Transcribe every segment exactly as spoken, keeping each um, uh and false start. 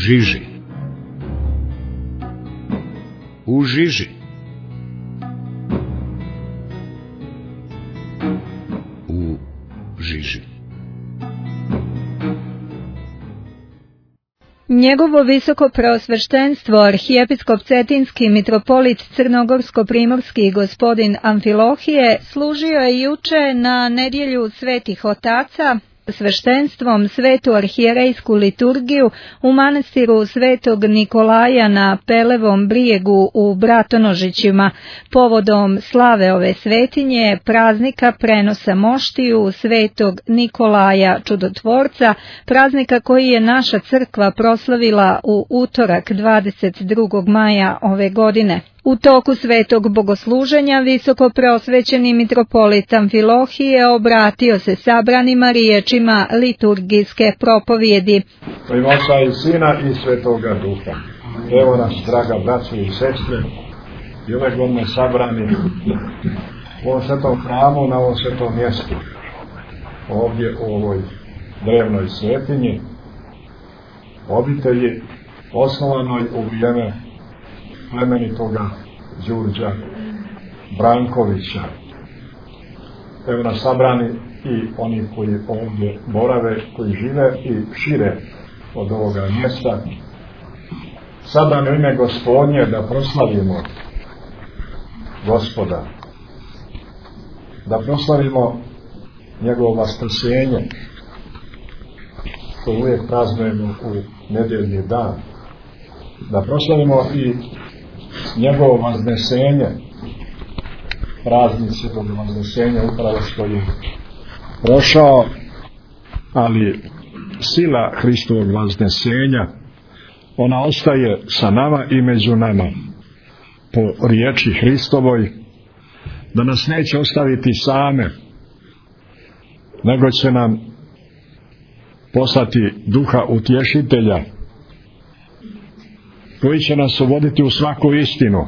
žiži. U žiži. U žiži. Njegovo visoko preosveštenstvo arhijepiskop Cetinski mitropolit Crnogorsko-primorski gospodin Amfilohije služio je juče na nedjelju svetih otaca sveštenstvom svetu arhijerejsku liturgiju u manastiru Svetog Nikolaja na Pelevom brijegu u Bratonožićima, povodom slave ove svetinje, praznika prenosa moštiju Svetog Nikolaja Čudotvorca, praznika koji je naša crkva proslavila u utorak dvadeset drugog maja ove godine. U toku svetog bogosluženja visoko preosvećeni mitropolit Amfilohije obratio se sabranima riječima liturgijske propovjedi. U ime Oca i Sina i Svetoga Duha. Evo nas, draga braćo i sestre, i ove godine sabrani u ovom svetom hramu, na ovom svetom mjestu, ovdje u ovoj drevnoj svetinji, obitelji osnovanoj u vrijeme plemenitoga Đurđa Brankovića. Evo nas sabrani i oni koji ovdje borave, koji žive i šire od ovoga mjesta, sabrani u ime Gospodnje da proslavimo Gospoda, da proslavimo njegovo vaskrsenje koje uvijek praznujemo u nedjeljni dan, da proslavimo i njegovo vaznesenje, praznik Svetog Vaznesenja upravo što je prošao, ali sila Hristovog vaznesenja, ona ostaje sa nama i među nama po riječi Hristovoj, da nas neće ostaviti same, nego će nam poslati Duha Utješitelja, koji će nas uvoditi u svaku istinu.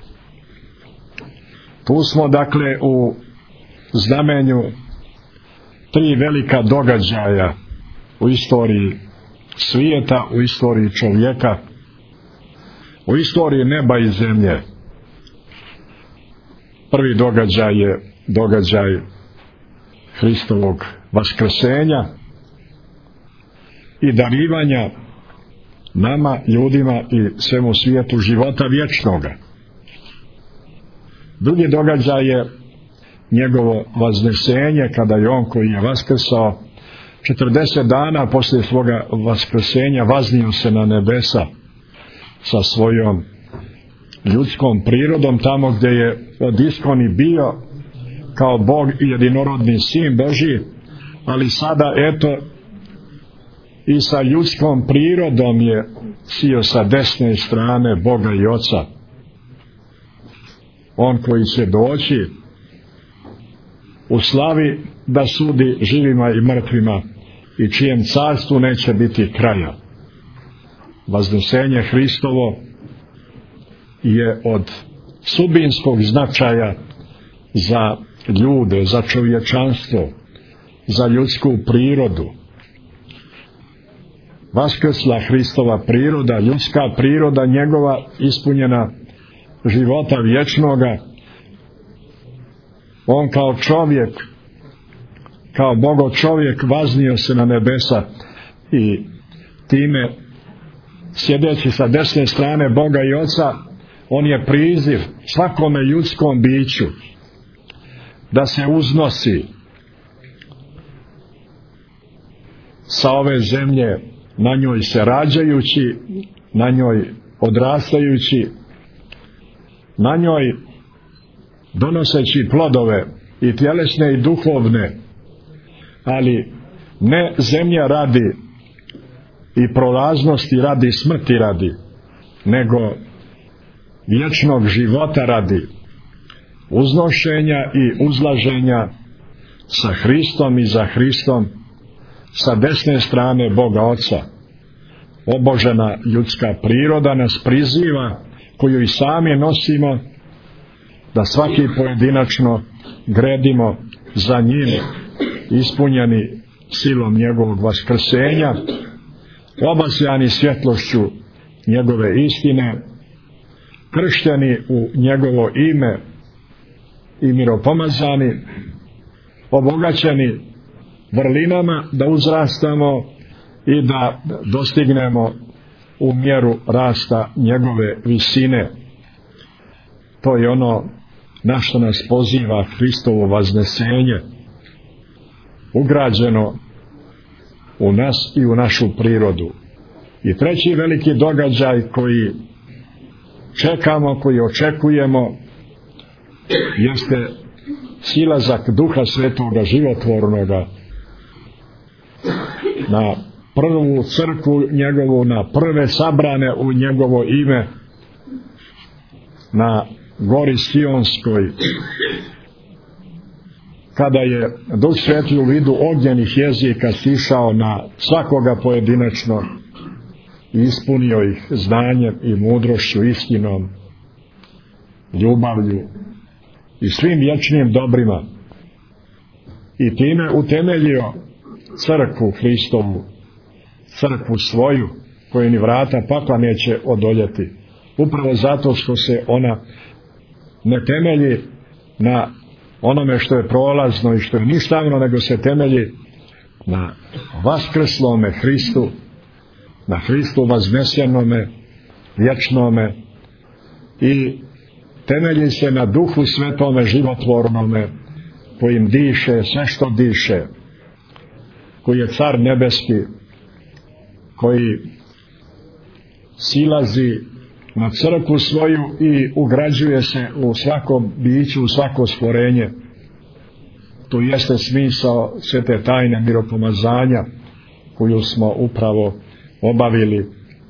Tu smo dakle u znamenju tri velika događaja u istoriji svijeta, u istoriji čovjeka, u istoriji neba i zemlje. Prvi događaj je događaj Hristovog vaskrsenja i darivanja nama, ljudima i svemu svijetu života vječnoga. Drugi događaj je njegovo vaznesenje, kada je on koji je vaskrsao četrdeset dana poslije svoga vaskrsenja vaznio se na nebesa sa svojom ljudskom prirodom, tamo gdje je od iskoni bio kao Bog i jedinorodni sin Božji, ali sada eto i sa ljudskom prirodom je sio sa desne strane Boga i Oca. On koji će doći u slavi da sudi živima i mrtvima i čijem carstvu neće biti kraja. Vaznesenje Hristovo je od sudbinskog značaja za ljude, za čovječanstvo, za ljudsku prirodu. Vaskrsla Hristova priroda, ljudska priroda njegova ispunjena života vječnoga, on kao čovjek, kao Bogo čovjek vaznio se na nebesa i time sjedeći sa desne strane Boga i Oca, on je priziv svakome ljudskom biću da se uznosi sa ove zemlje, na njoj se rađajući, na njoj odrastajući, na njoj donoseći plodove i tjelesne i duhovne, ali ne zemlja radi i prolaznosti radi, smrti radi, nego vječnog života radi, uznošenja i uzlaženja sa Hristom i za Hristom sa desne strane Boga Oca. Obožena ljudska priroda nas priziva, koju i sami nosimo, da svaki pojedinačno gredimo za njim, ispunjeni silom njegovog vaskrsenja, obasjani svjetlošću njegove istine, kršteni u njegovo ime i miropomazani, obogaćeni vrlinama da uzrastamo i da dostignemo u mjeru rasta njegove visine. To je ono na što nas poziva Hristovo vaznesenje, ugrađeno u nas i u našu prirodu. I treći veliki događaj koji čekamo, koji očekujemo, jeste silazak Duha Svetoga životvornoga na prvu crkvu njegovu, na prve sabrane u njegovo ime, na gori Sionskoj, kada je Duh Sveti u vidu ognjenih jezika sišao na svakoga pojedinačno i ispunio ih znanjem i mudrošću, istinom, ljubavlju i svim vječnim dobrima, i time utemeljio crkvu Hristovu, crkvu svoju, koju ni vrata pakla neće odoljeti, upravo zato što se ona ne temelji na onome što je prolazno i što je ništavno, nego se temelji na vaskrslome Hristu, na Hristu vaznesenome, vječnome, i temelji se na Duhu Svetome životvornome, kojim diše sve što diše, koji je car nebeski, koji silazi na crkvu svoju i ugrađuje se u svakom biću, u svako stvorenje. To jeste smisao sve te tajne miropomazanja koju smo upravo obavili,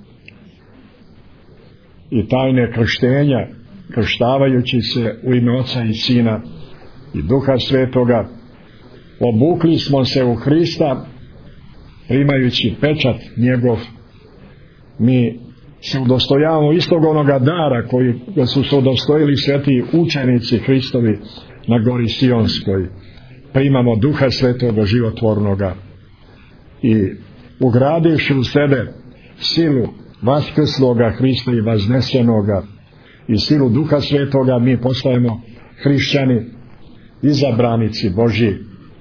i tajne krštenja, krštavajući se u ime Oca i Sina i Duha Svetoga. Obukli smo se u Hrista, primajući pečat njegov. Mi se udostojavamo istog onoga dara koji su se udostojili sveti učenici Hristovi na gori Sionskoj. Primamo Duha Svetoga životvornoga i ugradivši u sebe silu vaskrsloga Hrista i vaznesenoga i silu Duha Svetoga, mi postajemo hrišćani, izabranici Božji,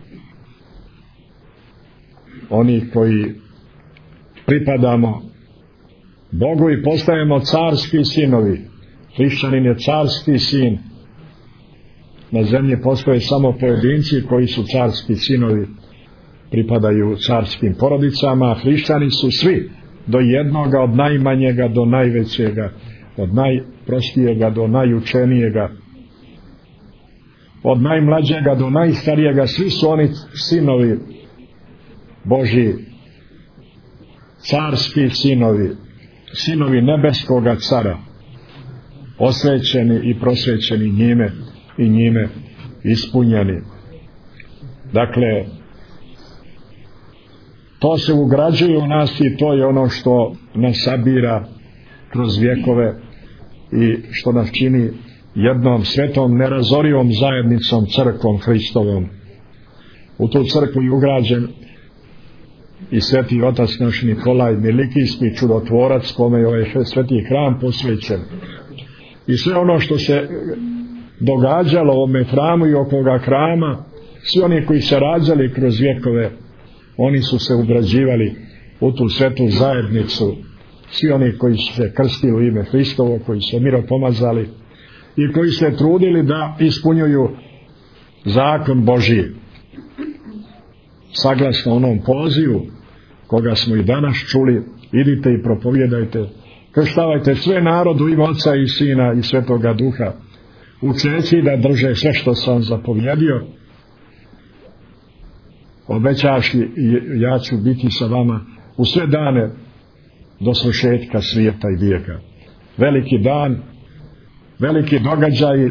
oni koji pripadamo Bogu i postajemo carski sinovi. Hrišćanin je carski sin. Na zemlji postoje samo pojedinci koji su carski sinovi, pripadaju carskim porodicama. Hrišćani su svi, do jednoga, od najmanjega do najvećega, od najprostijega do najučenijega, od najmlađega do najstarijega. Svi su oni sinovi Božji, carski sinovi, sinovi nebeskoga cara, osvećeni i prosvećeni njime i njime ispunjeni. Dakle, to se ugrađuje u nas i to je ono što nas sabira kroz vjekove i što nas čini jednom svetom nerazorivom zajednicom, crkvom Hristovom. U tu crkvu je ugrađen i sveti otac naš Nikolaj Milikijski, čudotvorac, kome je ovaj sveti hram posvećen. I sve ono što se događalo u ovome hramu i okoga hrama, svi oni koji se rađali kroz vjekove, oni su se ugrađivali u tu svetu zajednicu. Svi oni koji su se krstili u ime Hristovo, koji su miropomazali i koji se trudili da ispunjuju zakon Božji, saglasno onom pozivu koga smo i danas čuli: idite i propovjedajte, krštavajte sve narodu u ime Oca i Sina i Svetoga Duha, učeći da drže sve što sam zapovjedio, obećaši ja ću biti sa vama u sve dane do svršetka svijeta i vijeka. Veliki dan, veliki događaj,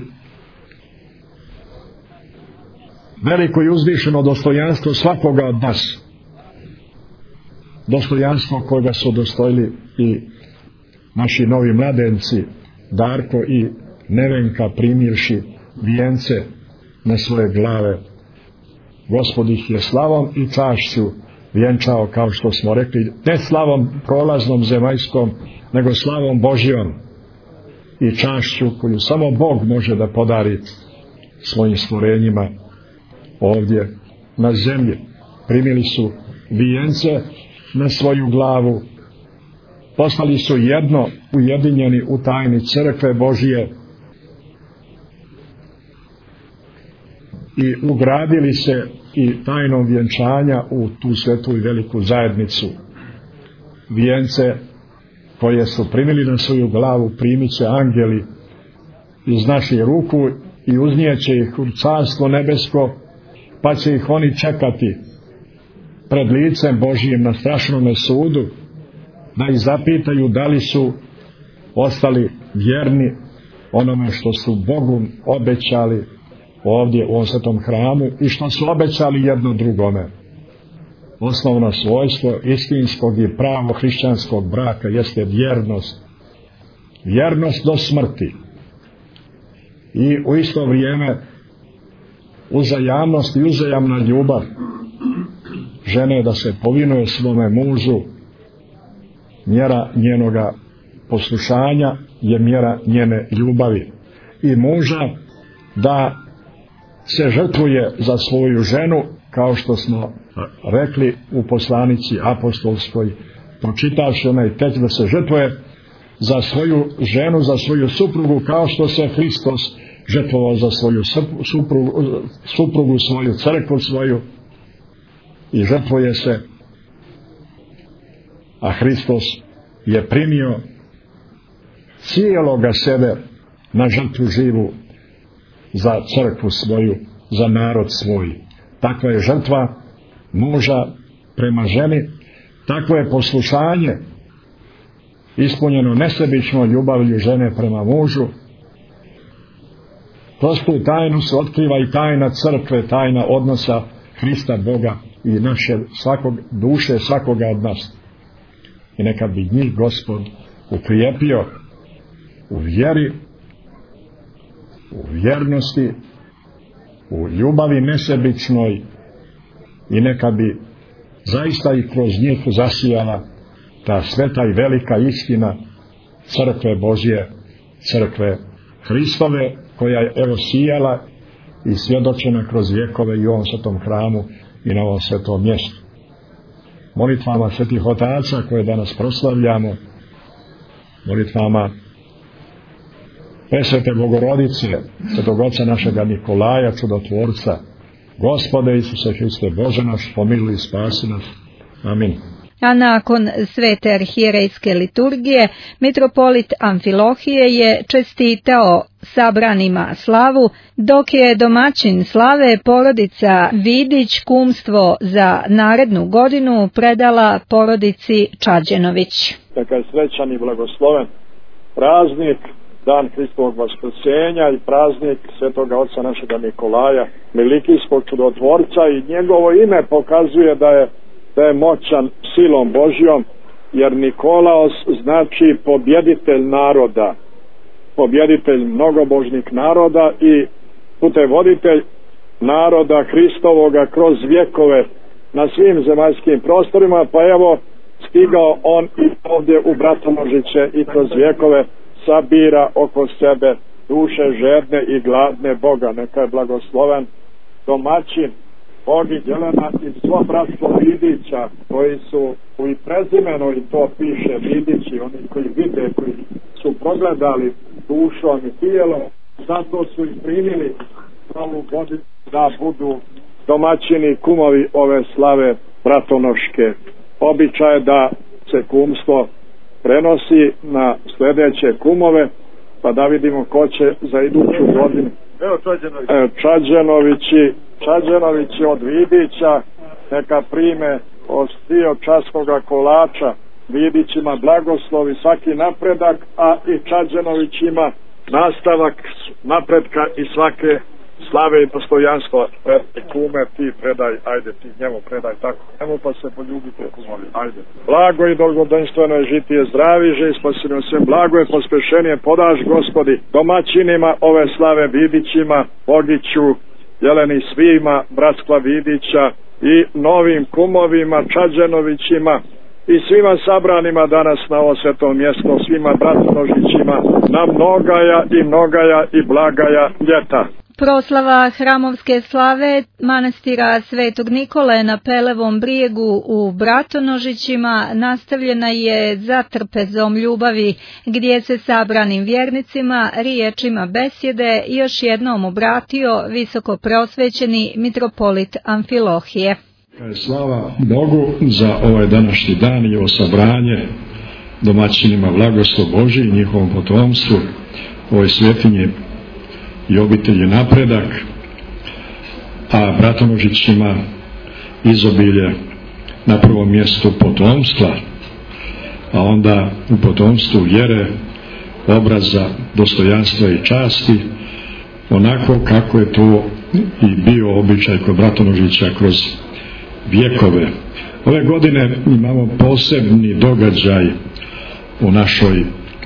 veliko i uzvišeno dostojanstvo svakoga od nas, dostojanstvo kojega su dostojili i naši novi mladenci Darko i Nevenka, primivši vijence na svoje glave. Gospod ih je slavom i čašću vjenčao, kao što smo rekli, ne slavom prolaznom zemaljskom, nego slavom Božjom i čašću koju samo Bog može da podari svojim stvorenjima ovdje na zemlji. Primili su vijence na svoju glavu, postali su jedno ujedinjeni u tajni crkve Božije i ugradili se i tajnom vjenčanja u tu svetu i veliku zajednicu. Vijence koje su primili na svoju glavu primit će angeli iz naših ruku i uznijeće ih u carstvo nebesko, pa će ih oni čekati pred licem Božijim na strašnome sudu, da ih zapitaju da li su ostali vjerni onome što su Bogu obećali ovdje u ovom svetom hramu i što su obećali jedno drugome. Osnovno svojstvo istinskog i pravo hrišćanskog braka jeste vjernost. Vjernost do smrti. I u isto vrijeme uzajamnost i uzajamna ljubav žene da se povinuje svome mužu. Mjera njenoga poslušanja je mjera njene ljubavi. I muža da se žrtvuje za svoju ženu, kao što smo rekli u poslanici apostolskoj, pročitavši onaj tekst, da se žrtvuje za svoju ženu, za svoju suprugu, kao što se Hristos žrtvovao za svoju suprugu, suprugu svoju, crkvu svoju, i žrtvuje se, a Hristos je primio cijeloga sebe na žrtvu živu za crkvu svoju, za narod svoj. Takva je žrtva muža prema ženi, takvo je poslušanje ispunjeno nesebično ljubavlju žene prema mužu. Kroz tu tajnu se otkriva i tajna crkve, tajna odnosa Hrista Boga i naše svakog, duše svakoga od nas. I neka bi njih Gospod ukrijepio u vjeri, u vjernosti, u ljubavi nesebičnoj, i neka bi zaista i kroz njih zasijala ta sveta i velika istina crkve Božje, crkve Hristove, koja je evo sijala i svjedočena kroz vjekove i u ovom svetom hramu i na ovom svetom mjestu. Molitvama svetih otaca koje danas proslavljamo, molitvama Presvete Bogorodice, svetog oca našega Nikolaja, čudotvorca, Gospode Isuse Hriste, Bože naš, pomiluj i spasi nas. Amin. A nakon svete arhijerejske liturgije, mitropolit Amfilohije je čestitao sabranima slavu, dok je domaćin slave porodica Vidić kumstvo za narednu godinu predala porodici Čađenović. Neka je srećan i blagosloven praznik, dan Hristovog vaskrsenja i praznik svetoga oca našega Nikolaja, milikijskog čudotvorca, i njegovo ime pokazuje da je da je moćan silom Božjom, jer Nikolaos znači pobjeditelj naroda, pobjeditelj mnogobožnih naroda i putevoditelj naroda Hristovoga kroz vjekove na svim zemaljskim prostorima. Pa evo, stigao on i ovdje u Bratonožiće i kroz vjekove sabira oko sebe duše žedne i gladne Boga. Neka je blagosloven domaćin Bogi Jelena i svo bratstvo Vidića, koji su u i prezimeno, i to piše Vidići, oni koji vide, koji su progledali dušom i tijelom, zato su i primili ovu godinu da budu domaćini, kumovi ove slave bratonoške. Običaj je da se kumstvo prenosi na sljedeće kumove, pa da vidimo ko će za iduću godinu. Evo Čađenović. E, Čađenovići, Čađenovići od Vidića, neka prime od dio časkoga kolača, Vidićima blagoslovi svaki napredak, a i Čađenovićima nastavak napretka i svake slave i dostojanstva. E, kume, ti predaj, ajde, ti njemu predaj tako. Njemu pa se poljubite, kumovi, ajde. Blago i dolgodenstveno je žitije, zdravi že i spasenje sve, blago je pospešenije podaš, Gospodi, domaćinima ove slave, Vidićima, Bogiću, Jeleni, svima, bratstva Vidića, i novim kumovima, Čađenovićima i svima sabranima danas na ovo sveto mjesto, svima bratonožićima, na mnogaja i mnogaja i blagaja ljeta. Proslava hramovske slave manastira Svetog Nikole na Pelevom brijegu u Bratonožićima nastavljena je za trpezom ljubavi, gdje se sabranim vjernicima riječima besjede još jednom obratio visoko prosvećeni mitropolit Amfilohije. Slava Bogu za ovaj današnji dan i ovo sabranje, domaćinima blagoslov Božji i njihovom potomstvu, ovoj svetinji i obitelji napredak, a Bratonožićima izobilje na prvom mjestu potomstva, a onda u potomstvu vjere, obraza, dostojanstva i časti, onako kako je to i bio običaj kod Bratonožića kroz vjekove. Ove godine imamo posebni događaj u našoj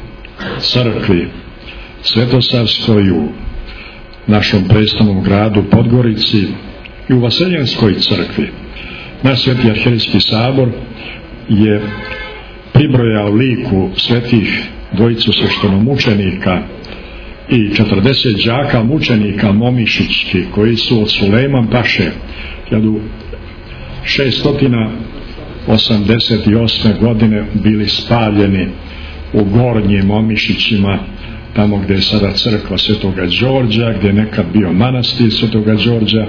crkvi Svetosavskoj, u našom prestolnom gradu Podgorici i u Vaseljenskoj crkvi. Naš Sveti arhijerejski sabor je pribrojao liku svetih dvojicu sveštenomučenika i četrdeset đaka mučenika momišićki koji su od Sulejman Paše hiljadu šesto osamdeset osme godine bili spaljeni u Gornjim Momišićima, tamo gdje je sada crkva Svetoga Đorđa, gdje je nekad bio manastir Svetoga Đorđa,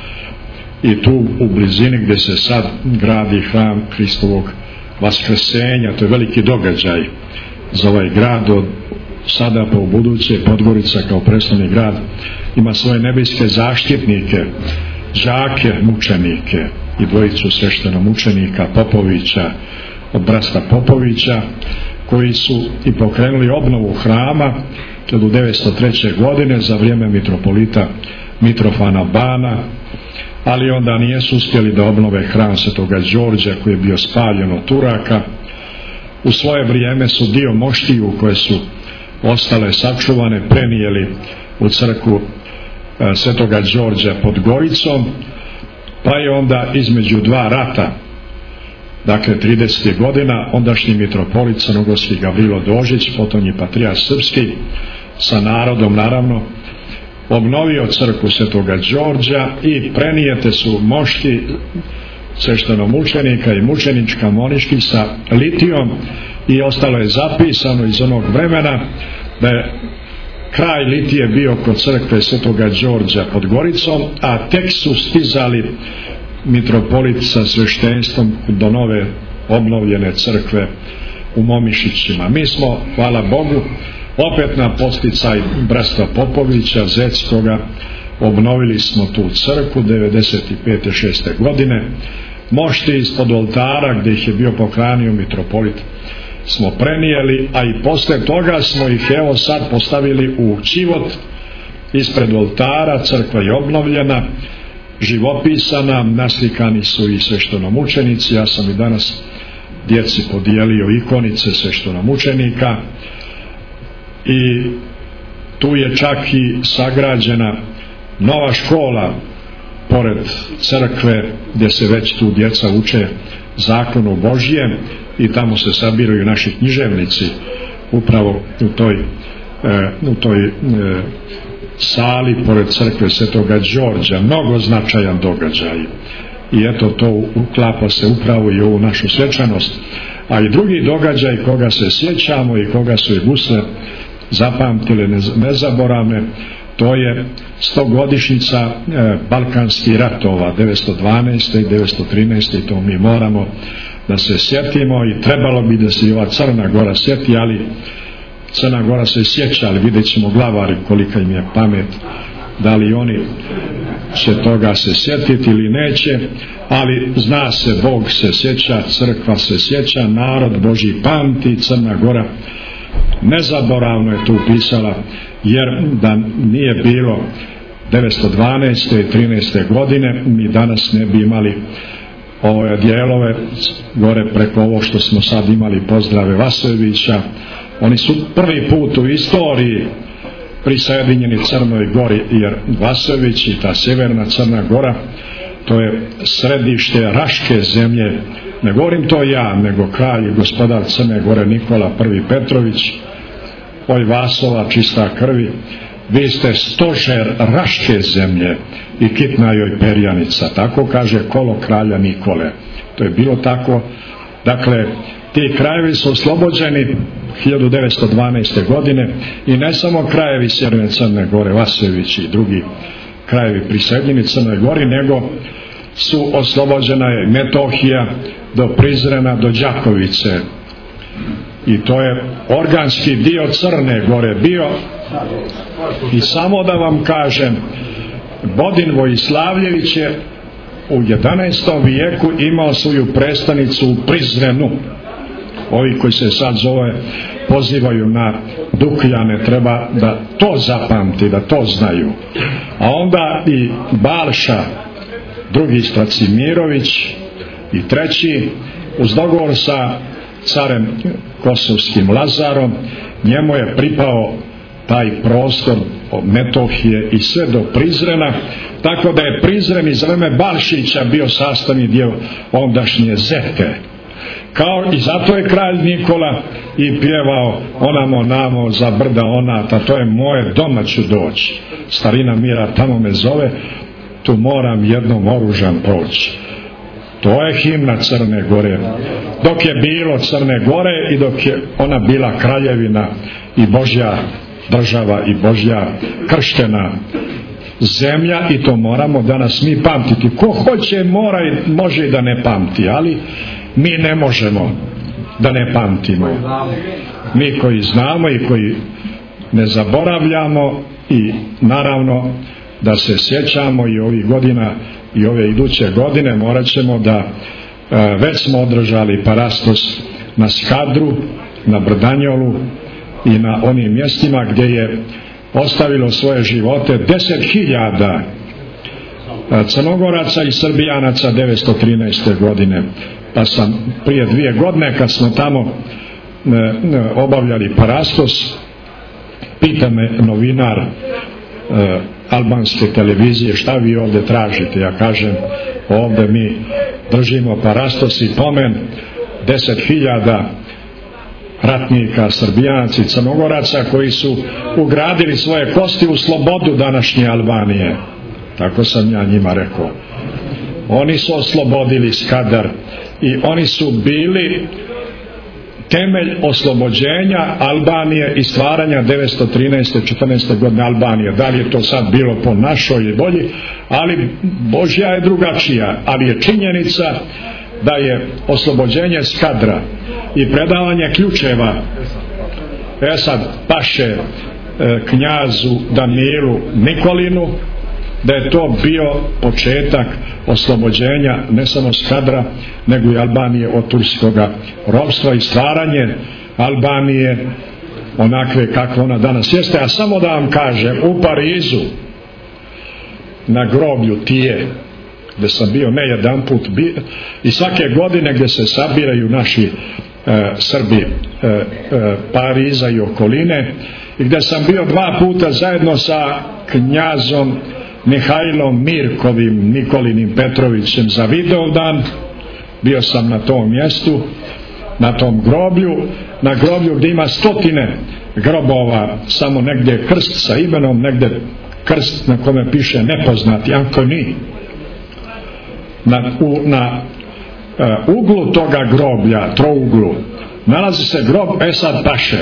i tu u blizini gdje se sad gradi hram Hristovog Vaskrsenja. To je veliki događaj za ovaj grad. Od sada pa u buduće Podgorica kao prestolni grad ima svoje nebeske zaštitnike, đake mučenike i dvojicu sveštenomučenika Popovića od brasta Popovića, koji su i pokrenuli obnovu hrama hiljadu devetsto treće. godine za vrijeme mitropolita Mitrofana Bana, ali onda nisu uspjeli da obnove hram Svetoga Đorđa koji je bio spaljen od Turaka. U svoje vrijeme su dio moštiju koje su ostale sačuvane prenijeli u crkvu Svetoga Đorđa pod Goricom, pa je onda između dva rata, dakle tridesetih godina, ondašnji mitropolit crnogorski Gavrilo Dožić, potonji patrijarh srpski, sa narodom naravno, obnovio crkvu Svetoga Đorđa i prenijete su mošti sveštenomučenika i mučenička moniški sa litijom, i ostalo je zapisano iz onog vremena da je kraj litije bio kod crkve Svetoga Đorđa pod Goricom, a tek su stizali mitropolit sa sveštenstvom do nove obnovljene crkve u Momišićima. Mi smo, hvala Bogu, opet na posticaj brasta Popovića Zeckoga obnovili smo tu crkvu devedeset pete šeste. godine. Mošti ispod oltara gdje ih je bio pohranio mitropolit smo prenijeli, a i posle toga smo ih evo sad postavili u čivot ispred oltara. Crkva je obnovljena, živopisana, naslikani su i sveštenomučenici. Ja sam i danas djeci podijelio ikonice sveštenomučenika i tu je čak i sagrađena nova škola pored crkve gdje se već tu djeca uče zakonu Božjem, i tamo se sabiraju naši književnici upravo u toj, e, u toj e, sali pored crkve Svetoga Đorđa. Mnogo značajan događaj i eto to uklapa se upravo i ovu našu svečanost. A i drugi događaj koga se sjećamo i koga su i gusle zapamtile nezaboravne, to je stogodišnjica e, Balkanskih ratova devetsto dvanaeste. i devetsto trinaeste. i to mi moramo da se sjetimo, i trebalo bi da se i ova Crna Gora sjeti, ali Crna Gora se sjeća, ali vidjet ćemo glavari kolika im je pamet, da li oni će toga se sjetiti ili neće, ali zna se, Bog se sjeća, crkva se sjeća, narod Božji pamti. Crna Gora nezaboravno je tu pisala, jer da nije bilo devetsto dvanaeste. i trinaeste. godine mi danas ne bi imali ove dijelove gore preko ovo što smo sad imali, pozdrave Vasojevića. Oni su prvi put u istoriji prisjedinjeni Crnoj Gori, jer Vasojević i ta sjeverna Crna Gora to je središte Raške zemlje. Ne govorim to ja, nego kralj i gospodar Crne Gore Nikola prvi Petrović, oj Vasova čista krvi, vi ste stožer Raške zemlje i kitna joj perjanica, tako kaže kolo kralja Nikole. To je bilo tako. Dakle, ti krajevi su oslobođeni hiljadu devetsto dvanaeste. godine i ne samo krajevi sjeverne Crne Gore, Vasević i drugi krajevi priseljeni Crnoj Gori, nego su oslobođena je Metohija do Prizrena, do Đakovice, i to je organski dio Crne Gore bio. I samo da vam kažem, Bodin Vojislavljević je u jedanaestom vijeku imao svoju prestanicu u Prizrenu. Ovi koji se sad zove pozivaju na Dukljane, treba da to zapamti, da to znaju. A onda i Balša drugi Stracimirović i treći, uz dogovor sa carem kosovskim Lazarom, njemu je pripao taj prostor od Metohije i sve do Prizrena, tako da je Prizren iz vreme Balšića bio sastavni dio ondašnje Zete. Kao i zato je kralj Nikola i pjevao onamo namo za brda onata, to je moje, doma ću doći, starina mira tamo me zove, tu moram jednom oružan proći. To je himna Crne Gore. Dok je bilo Crne Gore i dok je ona bila kraljevina i Božja država i Božja krštena zemlja, i to moramo danas mi pamtiti. Ko hoće mora i može i da ne pamti, ali mi ne možemo da ne pamtimo. Mi koji znamo i koji ne zaboravljamo, i naravno da se sjećamo i ovih godina i ove iduće godine morat ćemo da, e, već smo održali parastos na Skadru, na Brdanjolu i na onim mjestima gdje je ostavilo svoje živote deset hiljada Crnogoraca i Srbijanaca devetsto trinaeste. godine. Pa sam prije dvije godine kad smo tamo e, e, obavljali parastos, pita me novinar e, albanske televizije, šta vi ovdje tražite? Ja kažem, ovdje mi držimo parastos i pomen deset hiljada ratnika, Srbijanaca i Crnogoraca koji su ugradili svoje kosti u slobodu današnje Albanije. Tako sam ja njima rekao. Oni su oslobodili Skadar i oni su bili temelj oslobođenja Albanije i stvaranja devetsto trinaeste. četrnaeste. godine Albanije. Da li je to sad bilo po našoj volji, ali Božja je drugačija, ali je činjenica da je oslobođenje Skadra i predavanje ključeva e sad paše e, knjazu Danilu Nikolinu, da je to bio početak oslobođenja ne samo Skadra nego i Albanije od turskoga ropstva i stvaranje Albanije onakve kakva ona danas jeste. A samo da vam kažem, u Parizu na groblju Tije, gdje sam bio ne jedan put bio, i svake godine gdje se sabiraju naši e, Srbi e, e, Pariza i okoline, i gdje sam bio dva puta zajedno sa knjazom Mihajlom Mirkovim Nikolinim Petrovićem za Vidovdan. Bio sam na tom mjestu, na tom groblju, na groblju gdje ima stotine grobova, samo negdje krst sa imenom, negdje krst na kome piše nepoznati Antoni. Na, u, na uh, uglu toga groblja, trouglu, nalazi se grob Esad Paše,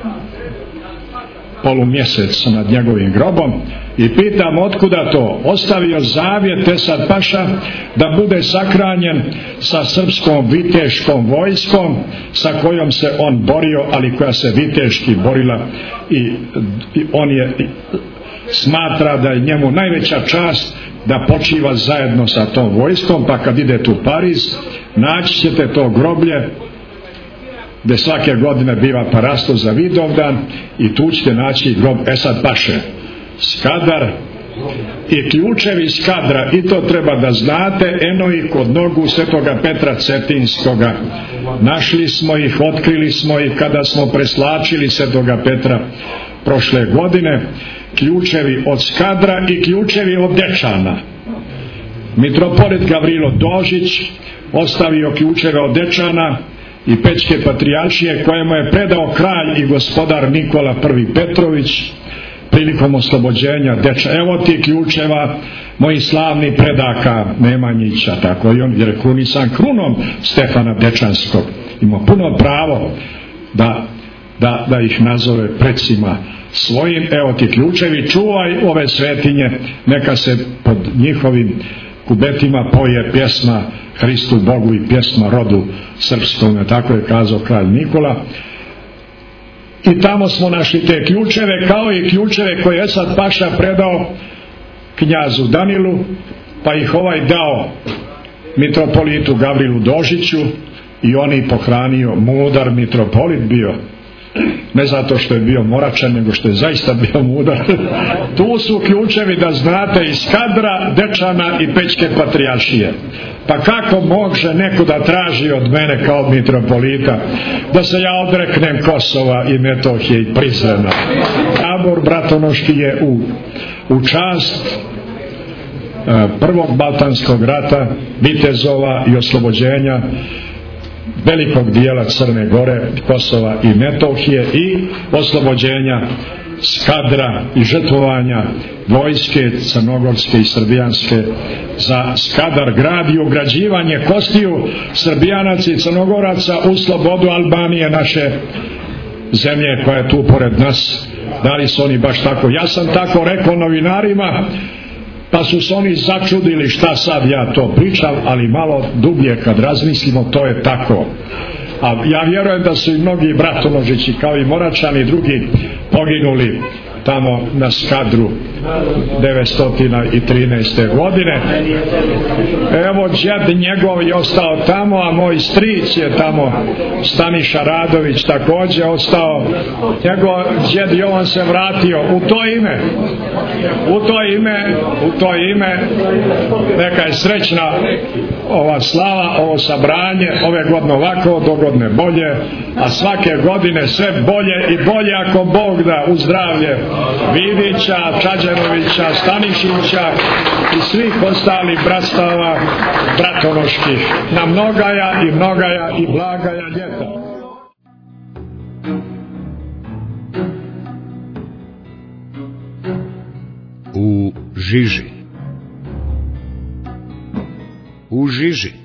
polumjesec nad njegovim grobom, i pitam otkuda to. Ostavio zavjet Esad Paša da bude sakranjen sa srpskom viteškom vojskom sa kojom se on borio, ali koja se viteški borila, i, i on je i, smatra da je njemu najveća čast da počiva zajedno sa tom vojskom. Pa kad idete u Pariz, naći ćete to groblje gdje svake godine biva parastos za Vidovdan, i tu ćete naći grob Esad Paše. Skadar i ključevi Skadra, i to treba da znate, eno i kod nogu Svetoga Petra Cetinskoga. Našli smo ih, otkrili smo ih kada smo preslačili Svetoga Petra prošle godine. Ključevi od Skadra i ključevi od Dečana. mitropolit Gavrilo Dožić ostavio ključeve od Dečana i Pećke patrijaršije kojemu je predao kralj i gospodar Nikola prvi Petrović prilikom oslobođenja Dečana. Evo ti ključeva mojih slavnih predaka Nemanjića, tako i on je krunisan krunom Stefana Dečanskog. Ima puno pravo da, da, da ih nazove predsima svojim. Evo ti ključevi, čuvaj ove svetinje, neka se pod njihovim kubetima poje pjesma Hristu Bogu i pjesma rodu srpskom, tako je kazao kralj Nikola. I tamo smo našli te ključeve, kao i ključeve koje je sad paša predao knjazu Danilu, pa ih ovaj dao mitropolitu Gavrilu Dožiću i on ih pohranio. Mudar mitropolit bio, ne zato što je bio moračan, nego što je zaista bio mudar. Tu su ključevi, da znate, iz Skadra, Dečana i Pećke patrijaršije. Pa kako može neko da traži od mene kao mitropolita da se ja odreknem Kosova i Metohije i Prizrena? Tabor Bratonoški je u, u čast prvog Balkanskog rata, vitezova i oslobođenja velikog dijela Crne Gore, Kosova i Metohije i oslobođenja Skadra i žrtvovanja vojske crnogorske i srbijanske za Skadar grad i ugrađivanje kostiju Srbijanaca i Crnogoraca u slobodu Albanije, naše zemlje koja je tu pored nas. Da li su oni baš tako? Ja sam tako rekao novinarima, pa su se oni začudili šta sad ja to pričam, ali malo dublje kad razmislimo, to je tako. A ja vjerujem da su i mnogi Bratonožići kao i Moračani i drugi poginuli tamo na Skadru devetsto trinaeste. godine. Evo džed njegov je ostao tamo, a moj stric je tamo, Staniša Radović, također ostao. Njegov džed Jovan se vratio. U to ime u to ime u to ime neka je srećna ova slava, ovo sabranje, ove godine ovako, dogodne bolje, a svake godine sve bolje i bolje, ako Bog da, u zdravlje Vidića, Čađerovića, Stanišića i svih ostalih bratstava bratonoških, na mnogaja i mnogaja i blagaja ljeta. U žiži. U žiži.